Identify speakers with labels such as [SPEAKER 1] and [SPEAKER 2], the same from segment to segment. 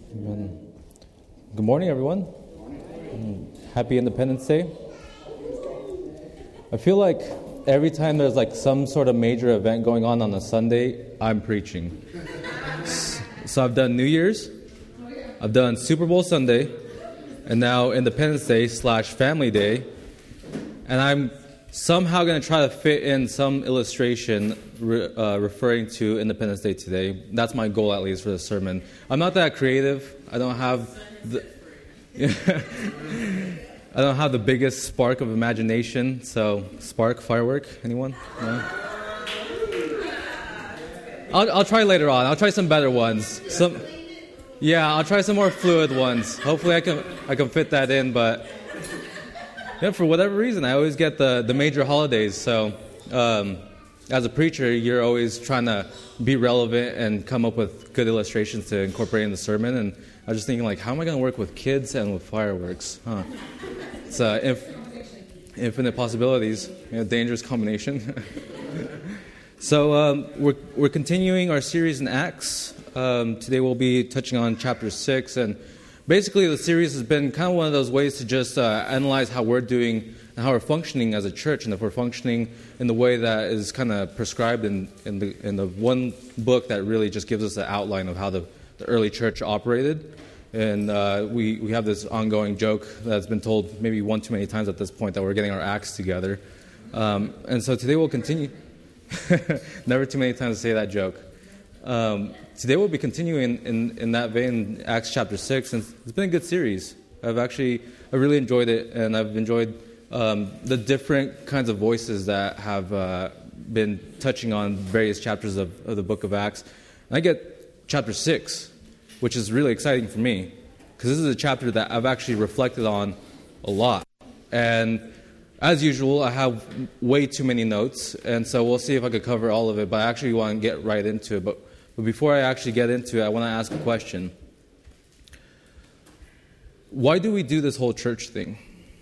[SPEAKER 1] Amen. Good morning, everyone. Happy Independence Day. I feel like every time there's like some sort of major event going on a Sunday, I'm preaching. So I've done New Year's, I've done Super Bowl Sunday, and now Independence Day / Family Day, and I'm somehow going to try to fit in some illustration referring to Independence Day today. That's my goal, at least, for the sermon. I'm not that creative. I don't have the biggest spark of imagination. So, spark, firework, anyone? No? I'll try later on. I'll try some better ones. I'll try some more fluid ones. Hopefully, I can fit that in, but. Yeah, for whatever reason, I always get the major holidays. So, as a preacher, you're always trying to be relevant and come up with good illustrations to incorporate in the sermon. And I was just thinking, like, how am I going to work with kids and with fireworks? It's infinite possibilities. Dangerous combination. So we're continuing our series in Acts. Today we'll be touching on chapter 6, and basically, the series has been kind of one of those ways to just analyze how we're doing and how we're functioning as a church, and if we're functioning in the way that is kind of prescribed in the one book that really just gives us the outline of how the early church operated. And we have this ongoing joke that's been told maybe one too many times at this point that we're getting our acts together. And so today we'll continue. Never too many times to say that joke. Today we'll be continuing in that vein, Acts chapter 6, and it's been a good series. I really enjoyed it, and I've enjoyed the different kinds of voices that have been touching on various chapters of the book of Acts. And I get chapter 6, which is really exciting for me, because this is a chapter that I've actually reflected on a lot. And as usual, I have way too many notes, and so we'll see if I could cover all of it, but I actually want to get right into it. But before I actually get into it, I want to ask a question. Why do we do this whole church thing?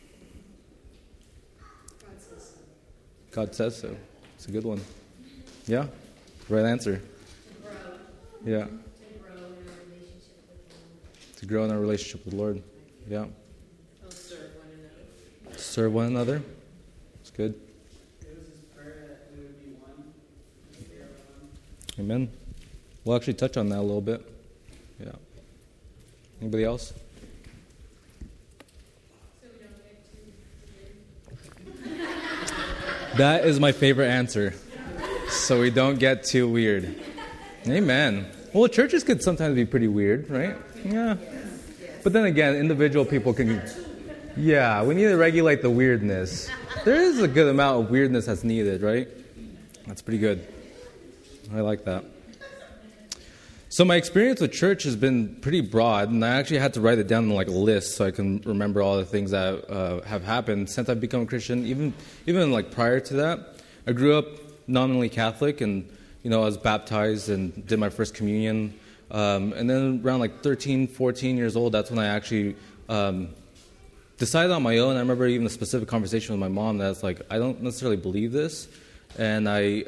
[SPEAKER 2] God says so.
[SPEAKER 1] God says so. It's a good one. Yeah? Right answer.
[SPEAKER 2] To grow.
[SPEAKER 1] Yeah.
[SPEAKER 2] To grow in our relationship with the Lord.
[SPEAKER 1] To grow in our relationship with the Lord. Yeah.
[SPEAKER 2] Oh, serve one another.
[SPEAKER 1] Serve one another. It's good.
[SPEAKER 3] It was his prayer that we would be one. We are one.
[SPEAKER 1] Amen. We'll actually touch on that a little bit. Yeah. Anybody else?
[SPEAKER 2] So we don't get too weird.
[SPEAKER 1] That is my favorite answer. So we don't get too weird. Amen. Well, churches could sometimes be pretty weird, right? Yeah. But then again, individual people can. Yeah, we need to regulate the weirdness. There is a good amount of weirdness that's needed, right? That's pretty good. I like that. So my experience with church has been pretty broad, and I actually had to write it down on like a list so I can remember all the things that have happened since I've become a Christian. Even like prior to that, I grew up nominally Catholic, and I was baptized and did my first communion. And then around like 13, 14 years old, that's when I actually decided on my own. I remember even a specific conversation with my mom that's like, I don't necessarily believe this, and I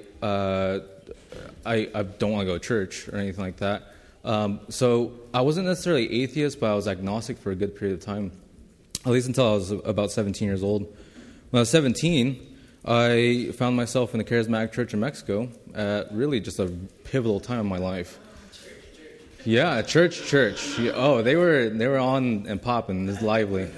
[SPEAKER 1] don't want to go to church or anything like that. So I wasn't necessarily atheist, but I was agnostic for a good period of time, at least until I was about 17 years old. When I was 17, I found myself in the Charismatic Church in Mexico at really just a pivotal time in my life. Yeah, church. Oh, they were on and popping. It was lively.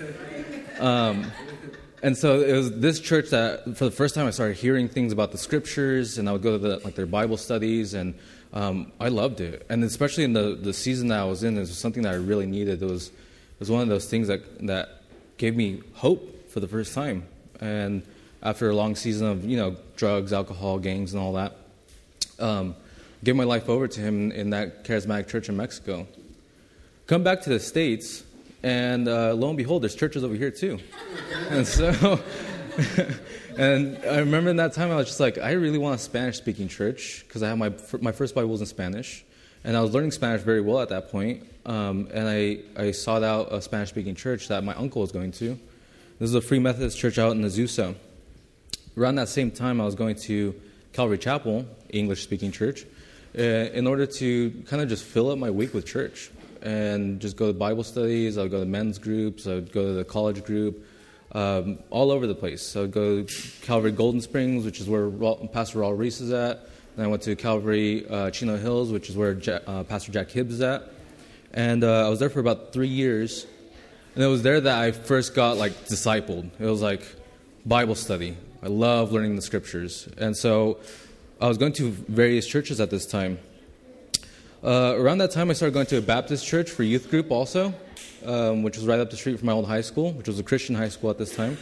[SPEAKER 1] And so it was this church that, for the first time, I started hearing things about the scriptures, and I would go to their Bible studies, and I loved it. And especially in the season that I was in, it was something that I really needed. It was one of those things that gave me hope for the first time. And after a long season of drugs, alcohol, gangs, and all that, gave my life over to him in that charismatic church in Mexico. Come back to the States. And lo and behold, there's churches over here too. And so, and I remember in that time I was just like, I really want a Spanish-speaking church because I had my first Bible was in Spanish, and I was learning Spanish very well at that point. And I sought out a Spanish-speaking church that my uncle was going to. This is a Free Methodist church out in Azusa. Around that same time, I was going to Calvary Chapel, English-speaking church, in order to kind of just fill up my week with church. and just go to Bible studies. I would go to men's groups. I would go to the college group, all over the place. So I would go to Calvary Golden Springs, which is where Pastor Raul Reese is at. And I went to Calvary Chino Hills, which is where Pastor Jack Hibbs is at. And I was there for about 3 years. And it was there that I first got discipled. It was like Bible study. I love learning the scriptures. And so I was going to various churches at this time. Around that time, I started going to a Baptist church for youth group also, which was right up the street from my old high school, which was a Christian high school at this time.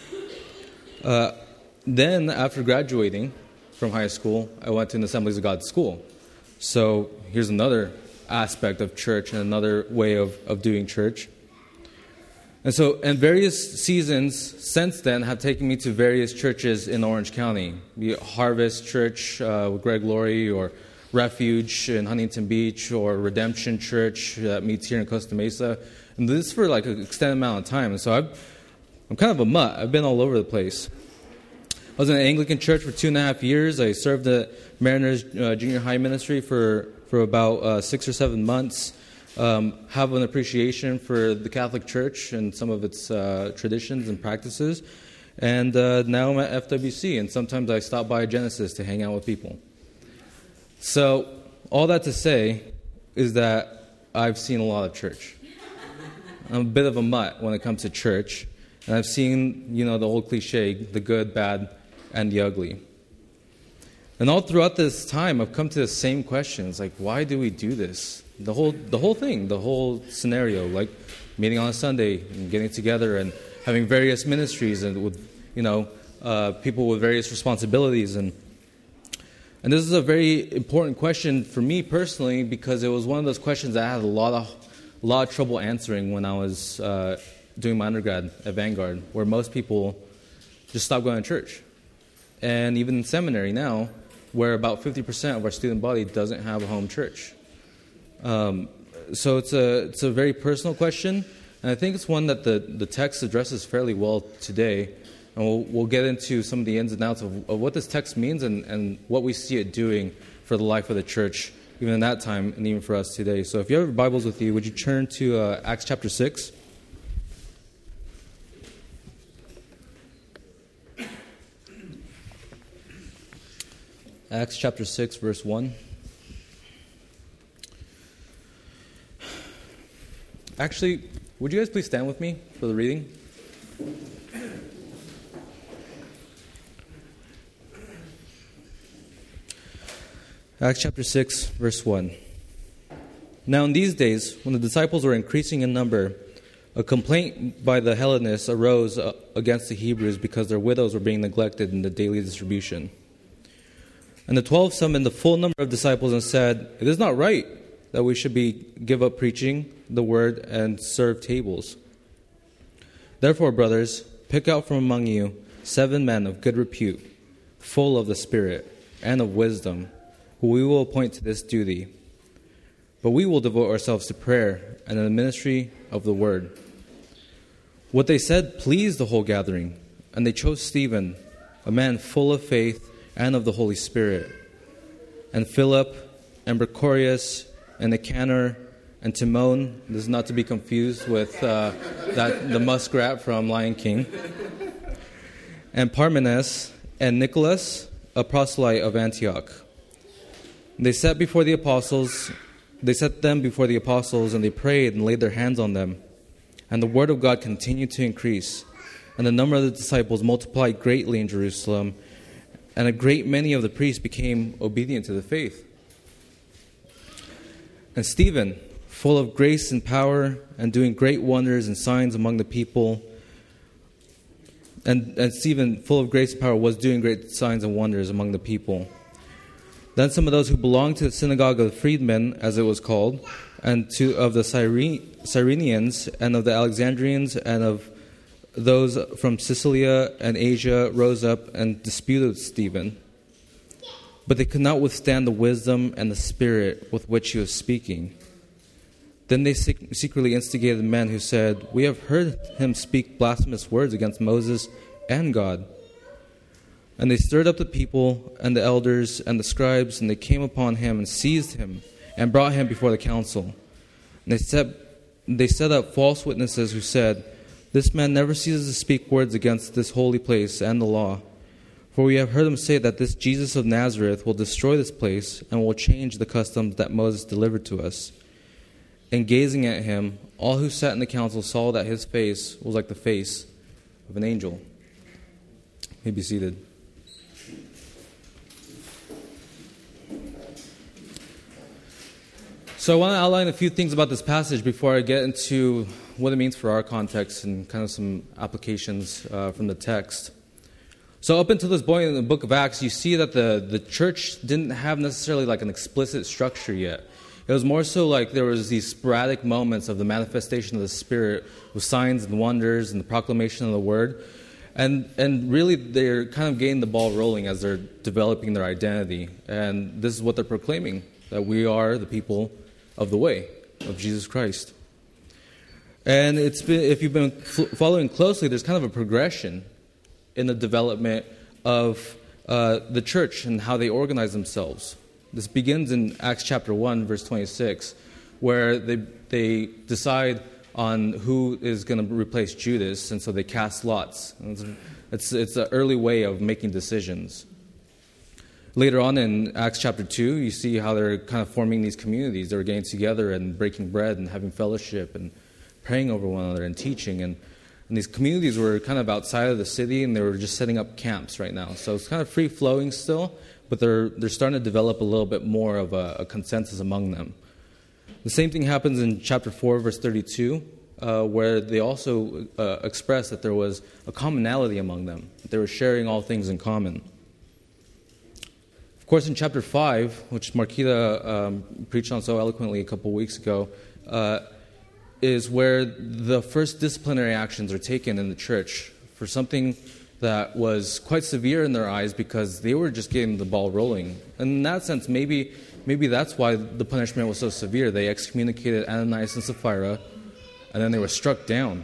[SPEAKER 1] Then, after graduating from high school, I went to an Assemblies of God school. So here's another aspect of church and another way of doing church. And various seasons since then have taken me to various churches in Orange County, be it Harvest Church with Greg Laurie, or Refuge in Huntington Beach, or Redemption Church that meets here in Costa Mesa. And this is for an extended amount of time. And so I'm kind of a mutt. I've been all over the place. I was in an Anglican church for 2.5 years. I served at Mariners Junior High Ministry for about 6 or 7 months. Have an appreciation for the Catholic Church and some of its traditions and practices. And now I'm at FWC, and sometimes I stop by Genesis to hang out with people. So all that to say is that I've seen a lot of church. I'm a bit of a mutt when it comes to church. And I've seen, the old cliche, the good, bad, and the ugly. And all throughout this time, I've come to the same questions, why do we do this? The whole thing, the whole scenario, meeting on a Sunday and getting together and having various ministries and with, people with various responsibilities. And this is a very important question for me personally, because it was one of those questions that I had a lot of trouble answering when I was doing my undergrad at Vanguard, where most people just stopped going to church. And even in seminary now, where about 50% of our student body doesn't have a home church. So it's a very personal question, and I think it's one that the text addresses fairly well today. And we'll get into some of the ins and outs of what this text means and what we see it doing for the life of the church, even in that time and even for us today. So if you have your Bibles with you, would you turn to Acts chapter 6? Acts chapter 6, verse 1. Actually, would you guys please stand with me for the reading? Acts chapter 6, verse 1. Now in these days, when the disciples were increasing in number, a complaint by the Hellenists arose against the Hebrews because their widows were being neglected in the daily distribution. And the 12 summoned the full number of disciples and said, "It is not right that we should give up preaching the word and serve tables. Therefore, brothers, pick out from among you 7 men of good repute, full of the Spirit and of wisdom, who we will appoint to this duty. But we will devote ourselves to prayer and the ministry of the word." What they said pleased the whole gathering, and they chose Stephen, a man full of faith and of the Holy Spirit, and Philip, and Procorius, and Nicanor, and Timon. This is not to be confused with the muskrat from Lion King. And Parmenas, and Nicholas, a proselyte of Antioch. They set them before the apostles, and they prayed and laid their hands on them. And the word of God continued to increase, and the number of the disciples multiplied greatly in Jerusalem, and a great many of the priests became obedient to the faith. And Stephen, full of grace and power, and doing great wonders and signs among the people, and Stephen, full of grace and power, was doing great signs and wonders among the people. Then some of those who belonged to the synagogue of the freedmen, as it was called, and of the Cyrenians, and of the Alexandrians, and of those from Cilicia and Asia, rose up and disputed with Stephen. But they could not withstand the wisdom and the spirit with which he was speaking. Then they secretly instigated the men who said, "We have heard him speak blasphemous words against Moses and God." And they stirred up the people and the elders and the scribes, and they came upon him and seized him and brought him before the council. And they set they set up false witnesses who said, "This man never ceases to speak words against this holy place and the law. For we have heard him say that this Jesus of Nazareth will destroy this place and will change the customs that Moses delivered to us." And gazing at him, all who sat in the council saw that his face was like the face of an angel. You may be seated. So I want to outline a few things about this passage before I get into what it means for our context and kind of some applications from the text. So up until this point in the book of Acts, you see that the church didn't have necessarily like an explicit structure yet. It was more so like there was these sporadic moments of the manifestation of the Spirit with signs and wonders and the proclamation of the Word. And really they're kind of getting the ball rolling as they're developing their identity. And this is what they're proclaiming, that we are the people of the way of Jesus Christ. And it's been, if you've been following closely, there's kind of a progression in the development of the church and how they organize themselves. This begins in Acts chapter 1, verse 26, where they decide on who is going to replace Judas, and so they cast lots. It's an early way of making decisions. Later on in Acts chapter 2, you see how they're kind of forming these communities. They're getting together and breaking bread and having fellowship and praying over one another and teaching. And these communities were kind of outside of the city, and they were just setting up camps right now. So it's kind of free-flowing still, but they're starting to develop a little bit more of a consensus among them. The same thing happens in chapter 4, verse 32, where they also express that there was a commonality among them. They were sharing all things in common. Of course, in chapter 5, which Marquita preached on so eloquently a couple weeks ago, is where the first disciplinary actions are taken in the church for something that was quite severe in their eyes because they were just getting the ball rolling. And in that sense, maybe that's why the punishment was so severe. They excommunicated Ananias and Sapphira, and then they were struck down.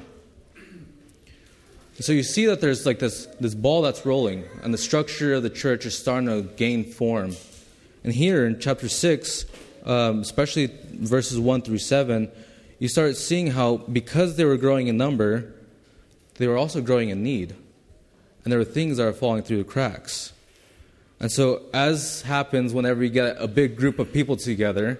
[SPEAKER 1] So you see that there's like this ball that's rolling, and the structure of the church is starting to gain form. And here in chapter 6, especially verses 1 through 7, you start seeing how because they were growing in number, they were also growing in need. And there were things that are falling through the cracks. And so as happens whenever you get a big group of people together,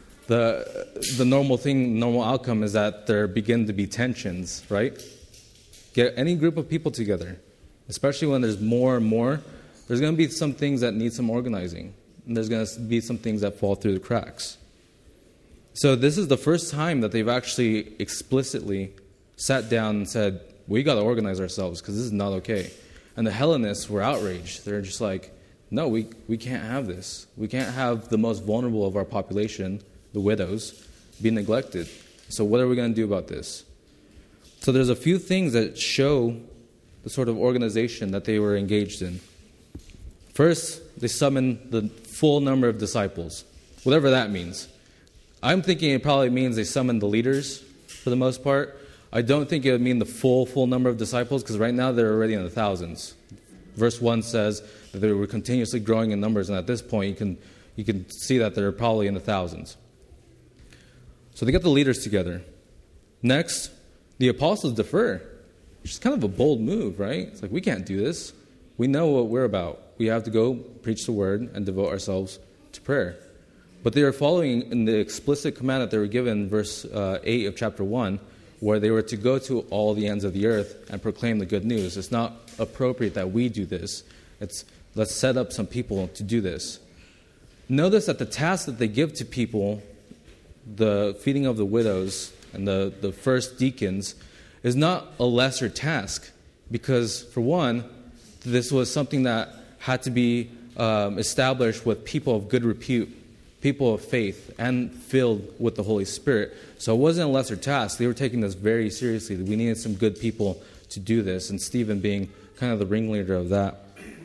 [SPEAKER 1] the normal outcome is that there begin to be tensions, right? Get any group of people together, especially when there's more and more, there's going to be some things that need some organizing. And there's going to be some things that fall through the cracks. So this is the first time that they've actually explicitly sat down and said, we got to organize ourselves because this is not okay. And the Hellenists were outraged. They're just like, no, we can't have this. We can't have the most vulnerable of our population, the widows, be neglected. So what are we going to do about this? So there's a few things that show the sort of organization that they were engaged in. First, they summoned the full number of disciples, whatever that means. I'm thinking it probably means they summoned the leaders for the most part. I don't think it would mean the full number of disciples because right now they're already in the thousands. Verse 1 says that they were continuously growing in numbers, and at this point you can see that they're probably in the thousands. So they get the leaders together. Next, the apostles defer, which is kind of a bold move, right? It's like, we can't do this. We know what we're about. We have to go preach the word and devote ourselves to prayer. But they are following in the explicit command that they were given in verse 8 of chapter 1, where they were to go to all the ends of the earth and proclaim the good news. It's not appropriate that we do this. Let's set up some people to do this. Notice that the task that they give to people, the feeding of the widows and the first deacons, is not a lesser task. Because, for one, this was something that had to be established with people of good repute, people of faith, and filled with the Holy Spirit. So it wasn't a lesser task. They were taking this very seriously. We needed some good people to do this, and Stephen being kind of the ringleader of that.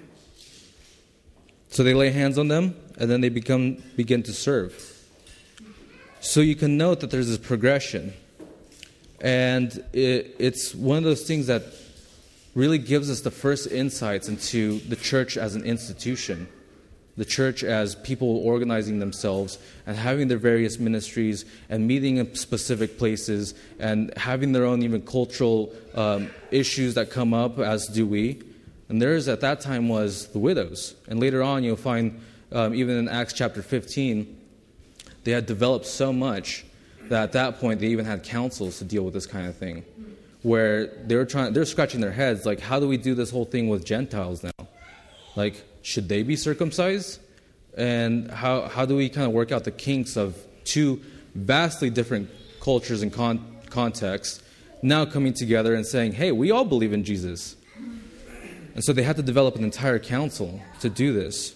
[SPEAKER 1] So they lay hands on them, and then they begin to serve. So you can note that there's this progression. And it's one of those things that really gives us the first insights into the church as an institution. the church as people organizing themselves and having their various ministries and meeting in specific places and having their own even cultural issues that come up, as do we. And theirs at that time was the widows. And later on you'll find, even in Acts chapter 15, they had developed so much that at that point they even had councils to deal with this kind of thing, where they're scratching their heads, like, how do we do this whole thing with Gentiles now? Like, should they be circumcised? And how do we kind of work out the kinks of two vastly different cultures and contexts now coming together and saying, hey, we all believe in Jesus. And so they had to develop an entire council to do this.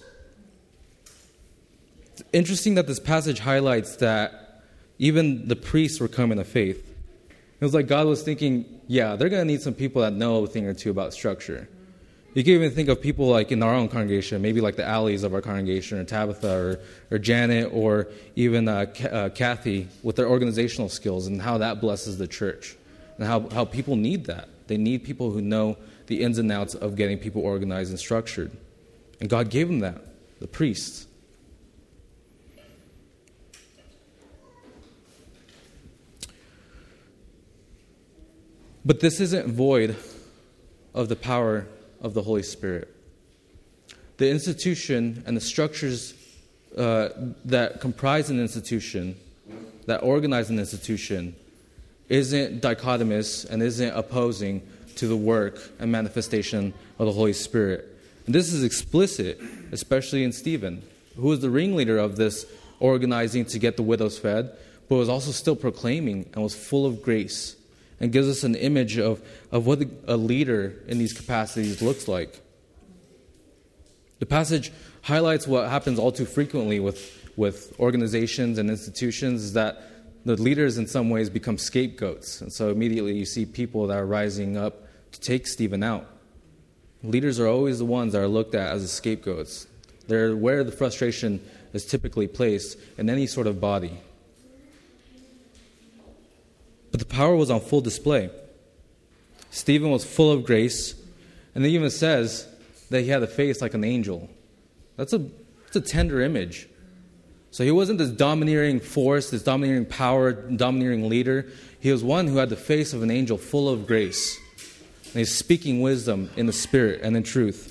[SPEAKER 1] It's interesting that this passage highlights that even the priests were coming to faith. It was like God was thinking, yeah, they're going to need some people that know a thing or two about structure. You can even think of people like in our own congregation, maybe like the Allies of our congregation, or Tabitha, or Janet, or even Kathy, with their organizational skills and how that blesses the church. And how people need that. They need people who know the ins and outs of getting people organized and structured. And God gave them that, the priests. But this isn't void of the power of the Holy Spirit. The institution and the structures that comprise an institution, that organize an institution, isn't dichotomous and isn't opposing to the work and manifestation of the Holy Spirit. And this is explicit, especially in Stephen, who was the ringleader of this organizing to get the widows fed, but was also still proclaiming and was full of grace, and gives us an image of what a leader in these capacities looks like. The passage highlights what happens all too frequently with organizations and institutions, is that the leaders in some ways become scapegoats. And so immediately you see people that are rising up to take Stephen out. Leaders are always the ones that are looked at as the scapegoats. They're where the frustration is typically placed in any sort of body. But the power was on full display. Stephen was full of grace, and it even says that he had a face like an angel. That's a tender image. So he wasn't this domineering force, this domineering power, domineering leader. He was one who had the face of an angel, full of grace. And he's speaking wisdom in the Spirit and in truth.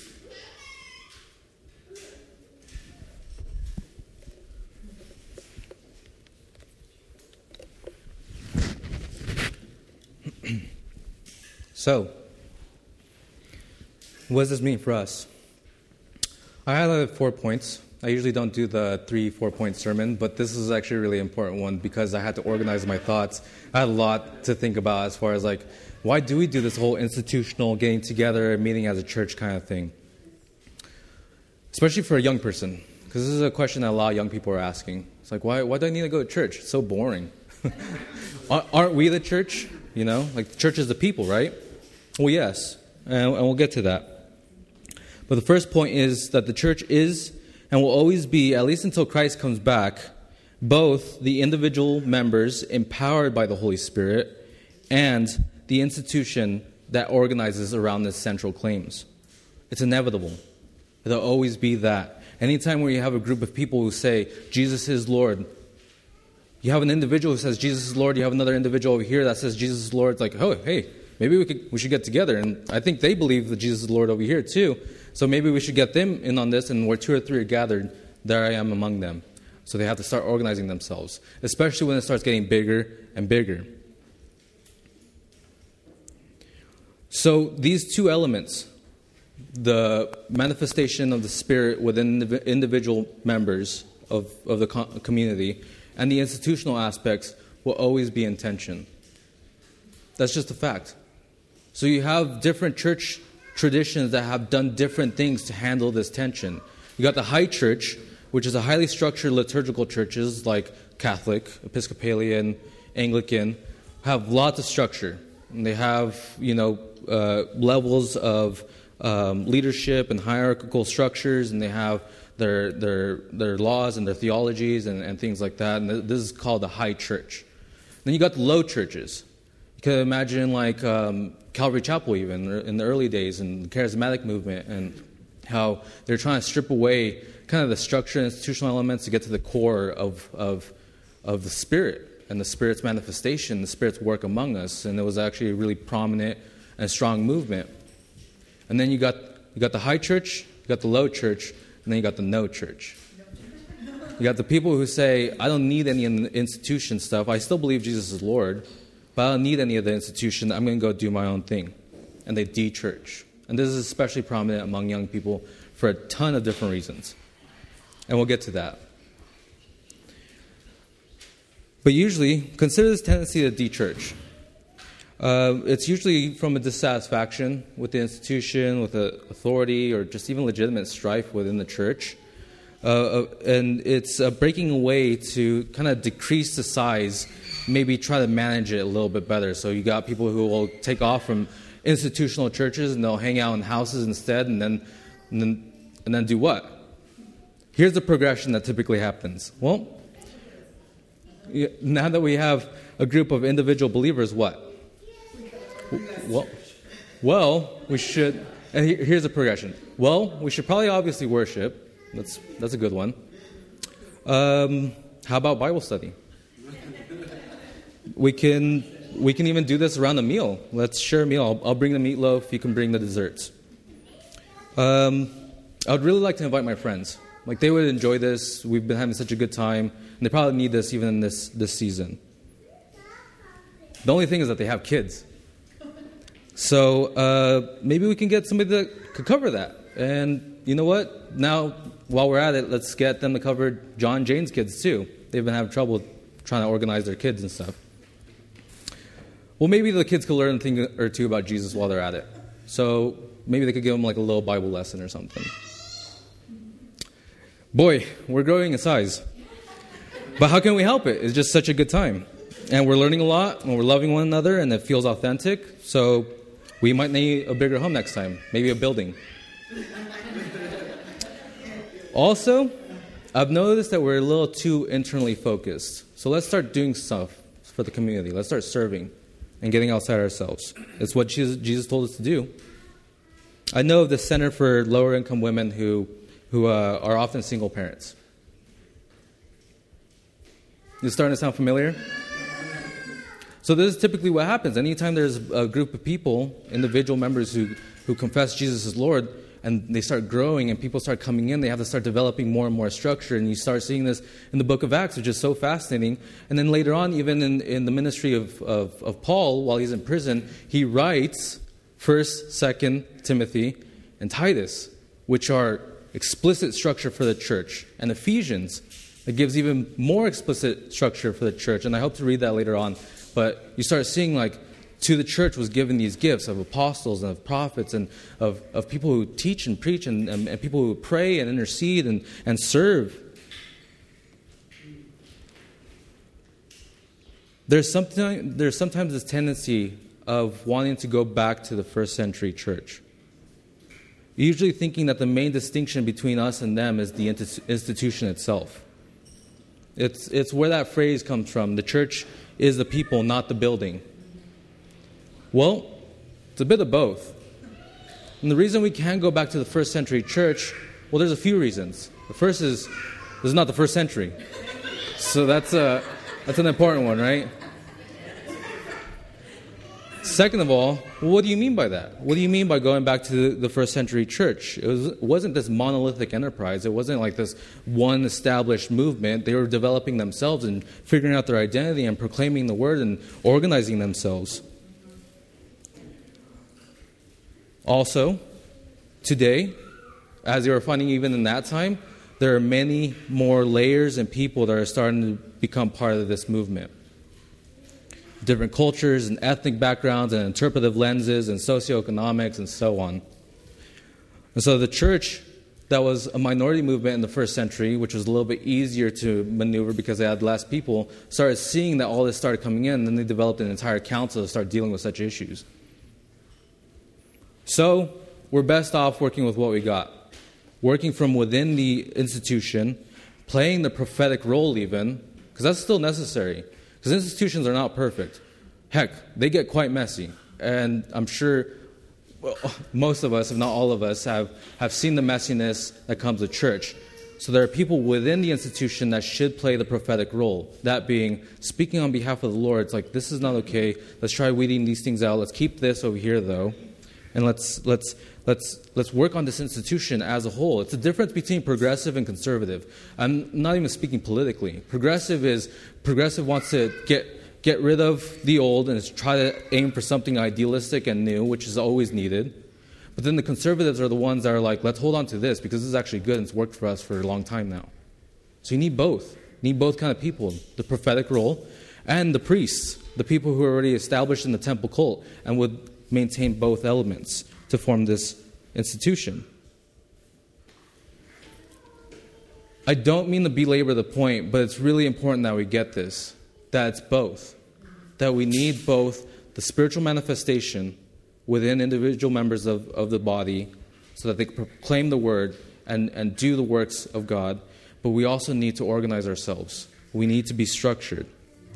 [SPEAKER 1] So, what does this mean for us? I highlighted 4 points. I usually don't do the 3-4 point sermon, but this is actually a really important one because I had to organize my thoughts. I had a lot to think about as far as like, why do we do this whole institutional getting together, meeting as a church kind of thing? Especially for a young person, because this is a question that a lot of young people are asking. It's like, why do I need to go to church? It's so boring. Aren't we the church? You know, like the church is the people, right? Well, yes, and we'll get to that. But the first point is that the church is and will always be, at least until Christ comes back, both the individual members empowered by the Holy Spirit and the institution that organizes around this central claims. It's inevitable. There'll always be that. Anytime where you have a group of people who say, Jesus is Lord, you have an individual who says, Jesus is Lord, you have another individual over here that says, Jesus is Lord. It's like, oh, hey, maybe we should get together. And I think they believe that Jesus is Lord over here too. So maybe we should get them in on this, and where 2 or 3 are gathered, there I am among them. So they have to start organizing themselves, especially when it starts getting bigger and bigger. So these 2 elements, the manifestation of the Spirit within the individual members of the community and the institutional aspects, will always be in tension. That's just a fact. So you have different church traditions that have done different things to handle this tension. You got the high church, which is a highly structured liturgical churches like Catholic, Episcopalian, Anglican, have lots of structure. And they have, levels of leadership and hierarchical structures, and they have their laws and their theologies and things like that. And this is called the high church. Then you got the low churches. You can imagine like Calvary Chapel even in the early days, and the charismatic movement, and how they're trying to strip away kind of the structure and institutional elements to get to the core of the Spirit and the Spirit's manifestation, the Spirit's work among us. And it was actually a really prominent and strong movement. And then you got the high church, you got the low church, and then you got the no church. You got the people who say, I don't need any institution stuff. I still believe Jesus is Lord, but I don't need any of the institution. I'm going to go do my own thing. And they de-church. And this is especially prominent among young people for a ton of different reasons. And we'll get to that. But usually, consider this tendency to de-church. It's usually from a dissatisfaction with the institution, with the authority, or just even legitimate strife within the church. And it's breaking away to kind of decrease the size, maybe try to manage it a little bit better. So you got people who will take off from institutional churches and they'll hang out in houses instead, and then do what? Here's the progression that typically happens. Well, now that we have a group of individual believers, what? Well, we should, and here's the progression. Well, we should probably obviously worship. That's a good one. How about Bible study? We can even do this around a meal. Let's share a meal. I'll bring the meatloaf. You can bring the desserts. I would really like to invite my friends. Like, they would enjoy this. We've been having such a good time. And they probably need this even in this season. The only thing is that they have kids. So maybe we can get somebody that could cover that. And you know what? Now, while we're at it, let's get them to cover John and Jane's kids too. They've been having trouble trying to organize their kids and stuff. Well, maybe the kids could learn a thing or two about Jesus while they're at it. So maybe they could give them like a little Bible lesson or something. Boy, we're growing in size. But how can we help it? It's just such a good time. And we're learning a lot, and we're loving one another, and it feels authentic. So we might need a bigger home next time. Maybe a building. Also, I've noticed that we're a little too internally focused. So let's start doing stuff for the community. Let's start serving and getting outside ourselves. It's what Jesus told us to do. I know of the Center for Lower Income Women who are often single parents. Is it starting to sound familiar? So this is typically what happens. Anytime there's a group of people, individual members who confess Jesus as Lord, and they start growing and people start coming in, they have to start developing more and more structure. And you start seeing this in the book of Acts, which is so fascinating. And then later on, even in the ministry of Paul, while he's in prison, he writes 1st, 2nd Timothy, and Titus, which are explicit structure for the church. And Ephesians, it gives even more explicit structure for the church. And I hope to read that later on. But you start seeing, like, to the church was given these gifts of apostles and of prophets and of people who teach and preach and people who pray and intercede and serve. There's sometimes this tendency of wanting to go back to the first century church. Usually thinking that the main distinction between us and them is the institution itself. It's where that phrase comes from. The church is the people, not the building. Well, it's a bit of both. And the reason we can't go back to the first century church, well, there's a few reasons. The first is, this is not the first century. So that's an important one, right? Second of all, what do you mean by that? What do you mean by going back to the first century church? It wasn't this monolithic enterprise. It wasn't like this one established movement. They were developing themselves and figuring out their identity and proclaiming the word and organizing themselves. Also, today, as they were finding even in that time, there are many more layers and people that are starting to become part of this movement. Different cultures and ethnic backgrounds and interpretive lenses and socioeconomics and so on. And so the church that was a minority movement in the first century, which was a little bit easier to maneuver because they had less people, started seeing that all this started coming in, and then they developed an entire council to start dealing with such issues. So we're best off working with what we got. Working from within the institution, playing the prophetic role even, because that's still necessary. Because institutions are not perfect. Heck, they get quite messy. And I'm sure most of us, if not all of us, have seen the messiness that comes with church. So there are people within the institution that should play the prophetic role. That being, speaking on behalf of the Lord. It's like, this is not okay. Let's try weeding these things out. Let's keep this over here, though. And let's work on this institution as a whole. It's the difference between progressive and conservative. I'm not even speaking politically. Progressive wants to get rid of the old and try to aim for something idealistic and new, which is always needed. But then the conservatives are the ones that are like, let's hold on to this because this is actually good and it's worked for us for a long time now. So you need both. You need both kind of people, the prophetic role and the priests, the people who are already established in the temple cult and would maintain both elements to form this institution. I don't mean to belabor the point, but it's really important that we get this, that it's both. That we need both the spiritual manifestation within individual members of the body so that they can proclaim the word and do the works of God, but we also need to organize ourselves. We need to be structured.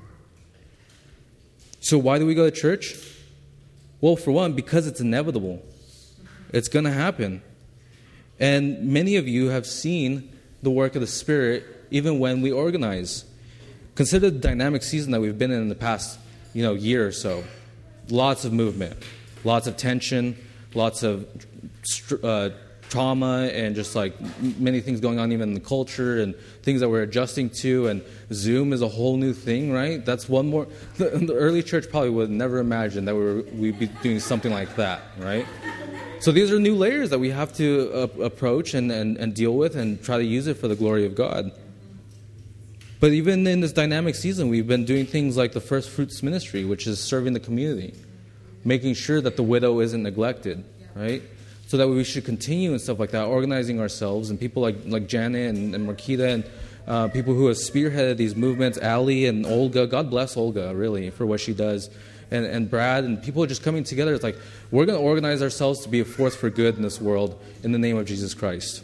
[SPEAKER 1] So why do we go to church? Well, for one, because it's inevitable. It's going to happen. And many of you have seen the work of the Spirit even when we organize. Consider the dynamic season that we've been in the past, year or so. Lots of movement, lots of tension, lots of trauma, and just like many things going on even in the culture and things that we're adjusting to. And Zoom is a whole new thing, right? That's one more. The early church probably would never imagine that we'd be doing something like that, right? So these are new layers that we have to approach and deal with and try to use it for the glory of God. But even in this dynamic season, we've been doing things like the First Fruits Ministry, which is serving the community, making sure that the widow isn't neglected, right? So that we should continue and stuff like that, organizing ourselves, and people like Janet and Marquita and people who have spearheaded these movements, Ali and Olga. God bless Olga, really, for what she does. And Brad, and people are just coming together. It's like, we're going to organize ourselves to be a force for good in this world in the name of Jesus Christ.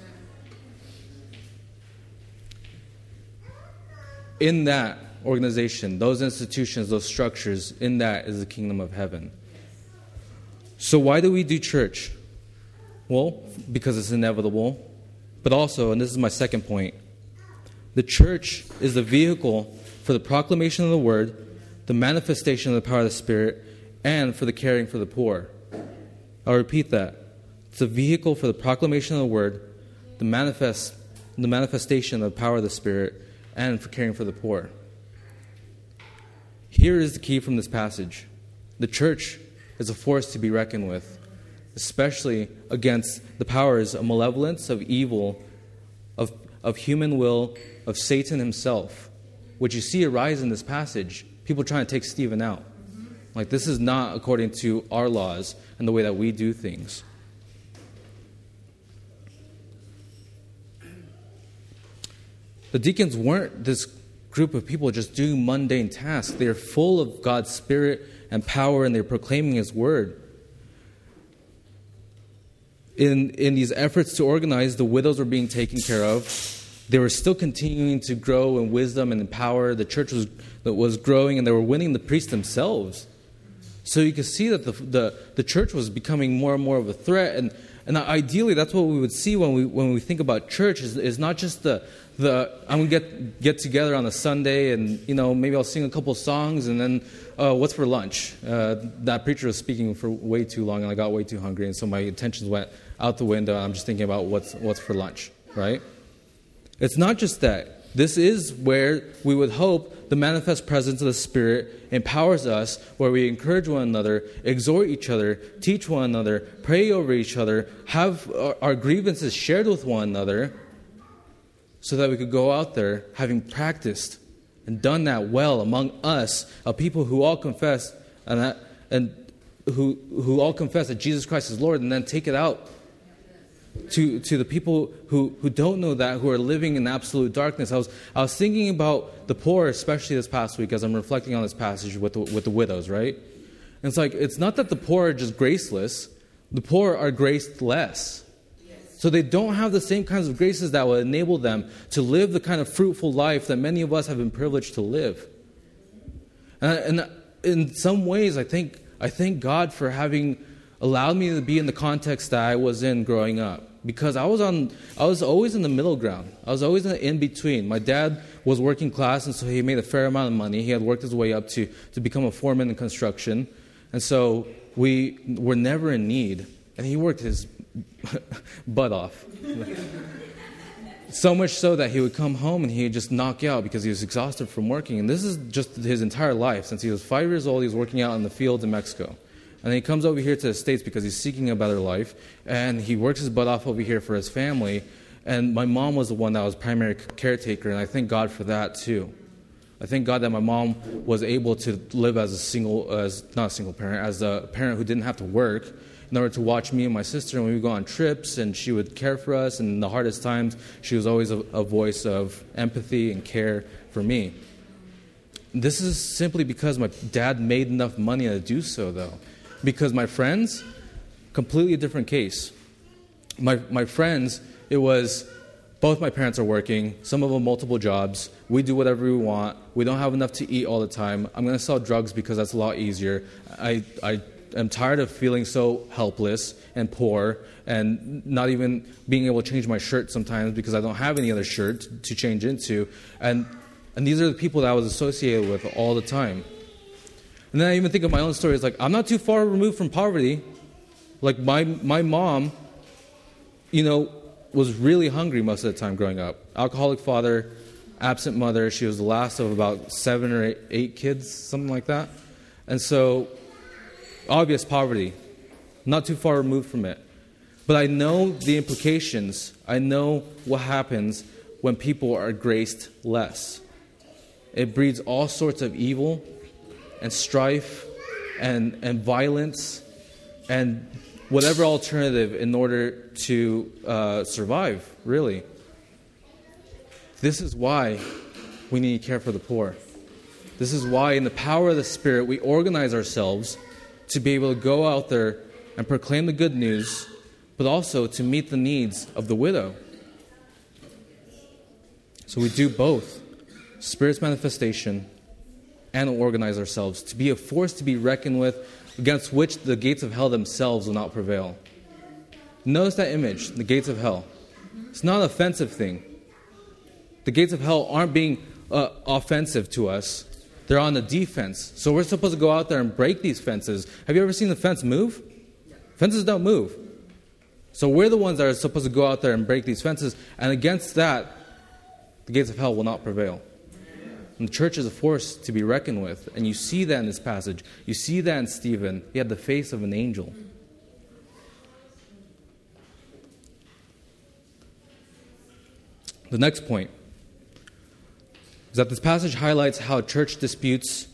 [SPEAKER 1] In that organization, those institutions, those structures, in that is the kingdom of heaven. So why do we do church? Well, because it's inevitable. But also, and this is my second point, the church is the vehicle for the proclamation of the word, the manifestation of the power of the Spirit, and for the caring for the poor. I'll repeat that. It's a vehicle for the proclamation of the word, the manifestation of the power of the Spirit, and for caring for the poor. Here is the key from this passage. The church is a force to be reckoned with, especially against the powers of malevolence, of evil, of human will, of Satan himself, which you see arise in this passage. People trying to take Stephen out. Like, this is not according to our laws and the way that we do things. The deacons weren't this group of people just doing mundane tasks. They are full of God's Spirit and power, and they're proclaiming His word. In these efforts to organize, the widows were being taken care of. They were still continuing to grow in wisdom and in power. The church was growing, and they were winning the priests themselves. So you can see that the church was becoming more and more of a threat. And ideally, that's what we would see when we think about church is not just the I'm going to get together on a Sunday and maybe I'll sing a couple songs and then what's for lunch? That preacher was speaking for way too long and I got way too hungry, and so my attentions went out the window. I'm just thinking about what's for lunch, right? It's not just that. This is where we would hope the manifest presence of the Spirit empowers us, where we encourage one another, exhort each other, teach one another, pray over each other, have our grievances shared with one another, so that we could go out there having practiced and done that well among us, a people who all confess and who all confess that Jesus Christ is Lord, and then take it out to the people who don't know that, who are living in absolute darkness. I was thinking about the poor, especially this past week, as I'm reflecting on this passage with the widows, right? And it's like, it's not that the poor are just graceless. The poor are graceless. So they don't have the same kinds of graces that will enable them to live the kind of fruitful life that many of us have been privileged to live. And in some ways, I thank God for having allowed me to be in the context that I was in growing up. because I was always in the middle ground. I was always in between. My dad was working class, and so he made a fair amount of money. He had worked his way up to become a foreman in construction. And so we were never in need. And he worked his butt off. So much so that he would come home and he would just knock out because he was exhausted from working. And this is just his entire life. Since he was 5 years old, he was working out in the fields in Mexico. And then he comes over here to the States because he's seeking a better life. And he works his butt off over here for his family. And my mom was the one that was primary caretaker. And I thank God for that too. I thank God that my mom was able to live as a parent who didn't have to work, in order to watch me and my sister when we would go on trips, and she would care for us. And in the hardest times, she was always a voice of empathy and care for me. This is simply because my dad made enough money to do so, though. Because my friends, completely different case. My friends, it was both my parents are working, some of them multiple jobs. We do whatever we want. We don't have enough to eat all the time. I'm going to sell drugs because that's a lot easier. I'm tired of feeling so helpless and poor and not even being able to change my shirt sometimes because I don't have any other shirt to change into. And these are the people that I was associated with all the time. And then I even think of my own story. It's like, I'm not too far removed from poverty. Like my mom, was really hungry most of the time growing up. Alcoholic father, absent mother. She was the last of about 7 or 8 kids, something like that. And so obvious poverty, not too far removed from it. But I know the implications. I know what happens when people are graced less. It breeds all sorts of evil and strife and violence and whatever alternative in order to survive, really. This is why we need to care for the poor. This is why in the power of the Spirit we organize ourselves to be able to go out there and proclaim the good news, but also to meet the needs of the widow. So we do both, Spirit's manifestation and organize ourselves to be a force to be reckoned with, against which the gates of hell themselves will not prevail. Notice that image, the gates of hell. It's not an offensive thing. The gates of hell aren't being offensive to us. They're on the defense. So we're supposed to go out there and break these fences. Have you ever seen the fence move? Fences don't move. So we're the ones that are supposed to go out there and break these fences. And against that, the gates of hell will not prevail. And the church is a force to be reckoned with. And you see that in this passage. You see that in Stephen. He had the face of an angel. The next point is that this passage highlights how church disputes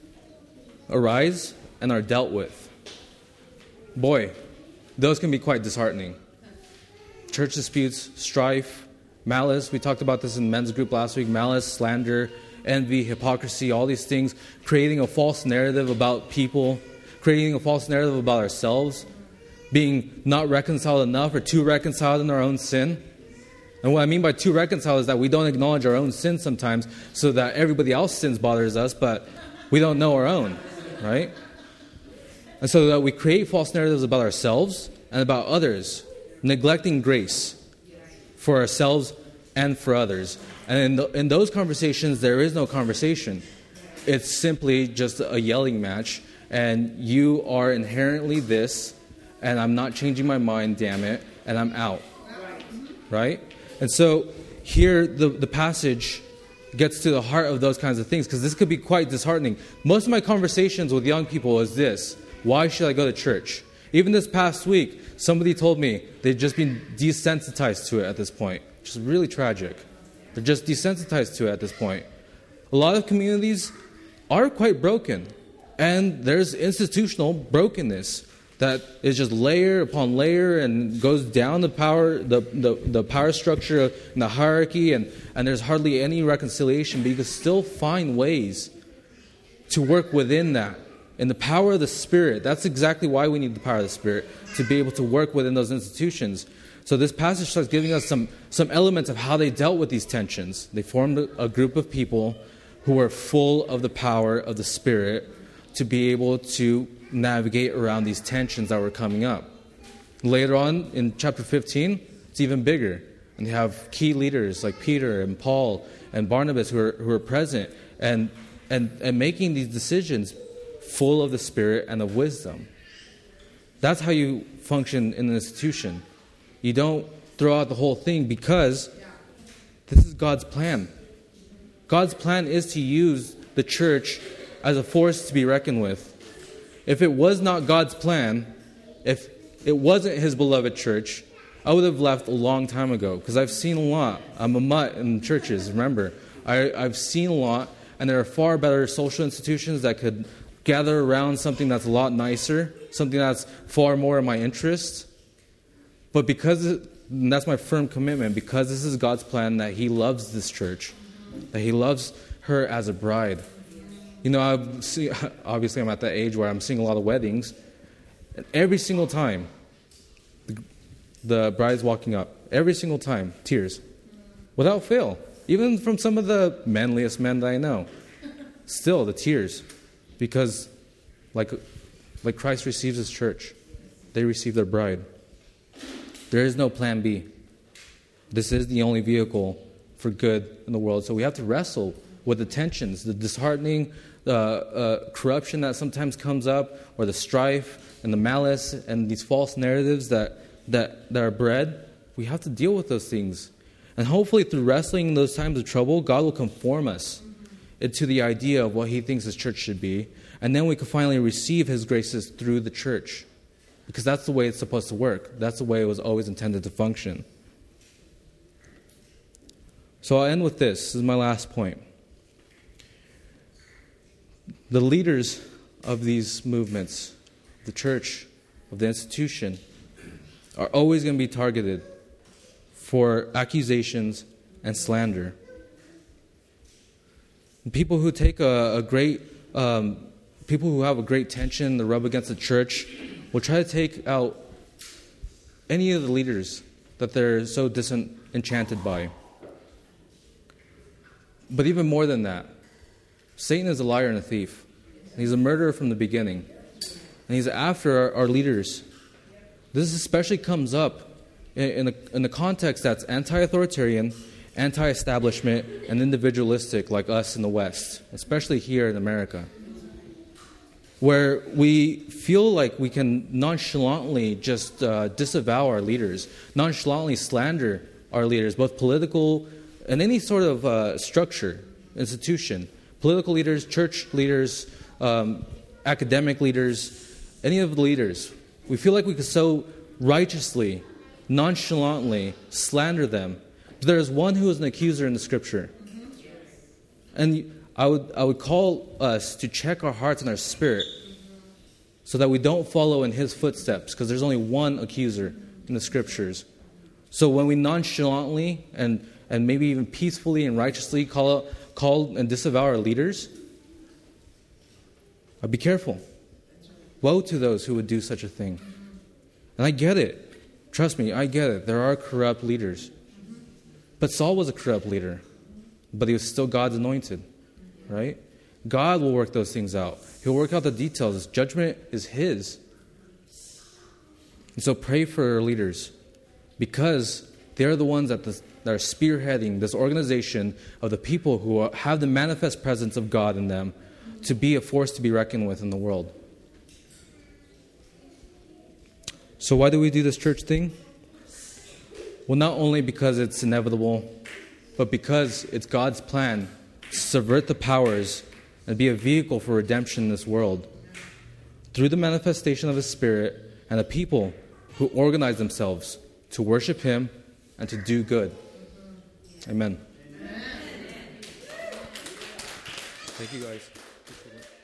[SPEAKER 1] arise and are dealt with. Boy, those can be quite disheartening. Church disputes, strife, malice. We talked about this in men's group last week. Malice, slander, envy, hypocrisy, all these things, creating a false narrative about people, creating a false narrative about ourselves, being not reconciled enough or too reconciled in our own sin. And what I mean by too reconciled is that we don't acknowledge our own sin sometimes, so that everybody else's sins bothers us, but we don't know our own, right? And so that we create false narratives about ourselves and about others, neglecting grace for ourselves and for others. And in those conversations, there is no conversation. It's simply just a yelling match, and you are inherently this, and I'm not changing my mind, damn it, and I'm out, right? And so here the passage gets to the heart of those kinds of things, because this could be quite disheartening. Most of my conversations with young people is this: why should I go to church? Even this past week, somebody told me they've just been desensitized to it at this point, which is really tragic. They're just desensitized to it at this point. A lot of communities are quite broken, and there's institutional brokenness that is just layer upon layer and goes down the power structure and the hierarchy, and there's hardly any reconciliation, but you can still find ways to work within that. In the power of the Spirit, that's exactly why we need the power of the Spirit, to be able to work within those institutions. So this passage starts giving us some elements of how they dealt with these tensions. They formed a group of people who were full of the power of the Spirit to be able to navigate around these tensions that were coming up. Later on in chapter 15, it's even bigger. And they have key leaders like Peter and Paul and Barnabas who are present and making these decisions full of the Spirit and of wisdom. That's how you function in an institution. You don't throw out the whole thing, because this is God's plan. God's plan is to use the church as a force to be reckoned with. If it was not God's plan, if it wasn't His beloved church, I would have left a long time ago, because I've seen a lot. I'm a mutt in churches, remember. I've seen a lot, and there are far better social institutions that could gather around something that's a lot nicer, something that's far more in my interest. But and that's my firm commitment, because this is God's plan, that He loves this church, that He loves her as a bride. You know, obviously I'm at that age where I'm seeing a lot of weddings, and every single time the bride's walking up, every single time, tears, without fail. Even from some of the manliest men that I know, still the tears, because like Christ receives His church, they receive their bride. There is no plan B. This is the only vehicle for good in the world. So we have to wrestle with the tensions, the disheartening, corruption that sometimes comes up, or the strife and the malice and these false narratives that are bred. We have to deal with those things. And hopefully through wrestling in those times of trouble, God will conform us into the idea of what He thinks His church should be. And then we can finally receive His graces through the church. Because that's the way it's supposed to work. That's the way it was always intended to function. So I'll end with this. This is my last point. The leaders of these movements, the church, of the institution, are always going to be targeted for accusations and slander. And people who take people who have a great tension, the rub against the church, will try to take out any of the leaders that they're so disenchanted by. But even more than that, Satan is a liar and a thief. He's a murderer from the beginning. And he's after our leaders. This especially comes up in a context that's anti-authoritarian, anti-establishment, and individualistic like us in the West, especially here in America, where we feel like we can nonchalantly just disavow our leaders, nonchalantly slander our leaders, both political and any sort of structure, institution, political leaders, church leaders, academic leaders, any of the leaders. We feel like we could so righteously, nonchalantly slander them. But there is one who is an accuser in the Scripture. And I would call us to check our hearts and our spirit so that we don't follow in his footsteps, because there's only one accuser in the Scriptures. So when we nonchalantly and maybe even peacefully and righteously call and disavow our leaders, be careful. Woe to those who would do such a thing. And I get it. Trust me, I get it. There are corrupt leaders. But Saul was a corrupt leader. But he was still God's anointed. Right? God will work those things out. He'll work out the details. His judgment is His. And so pray for our leaders, because they're the ones that are spearheading this organization of the people who have the manifest presence of God in them to be a force to be reckoned with in the world. So why do we do this church thing? Well, not only because it's inevitable, but because it's God's plan to subvert the powers and be a vehicle for redemption in this world through the manifestation of His Spirit and a people who organize themselves to worship Him and to do good. Amen. Thank you, guys.